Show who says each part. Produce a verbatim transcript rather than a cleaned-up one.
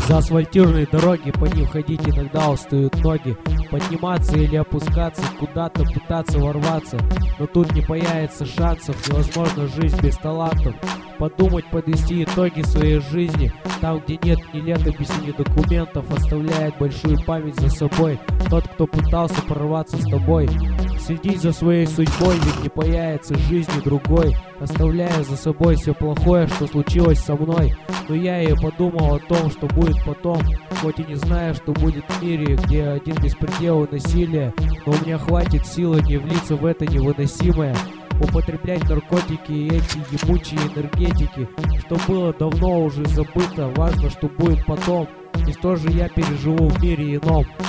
Speaker 1: заасфальтированной дороги, по ним ходить иногда устают ноги. Подниматься или опускаться, куда-то пытаться ворваться, но тут не появится шансов, невозможно жизнь без талантов. Подумать, подвести итоги своей жизни, там, где нет ни летописи, ни документов, оставляет большую память за собой тот, кто пытался прорваться с тобой. Следить за своей судьбой, ведь не появится жизни другой, оставляя за собой все плохое, что случилось со мной. Но я и подумал о том, что будет потом, хоть и не знаю, что будет в мире, где один беспредел и насилие, но у меня хватит силы не влиться в это невыносимое, употреблять наркотики и эти ебучие энергетики, что было давно уже забыто, важно, что будет потом, и что же я переживу в мире ином.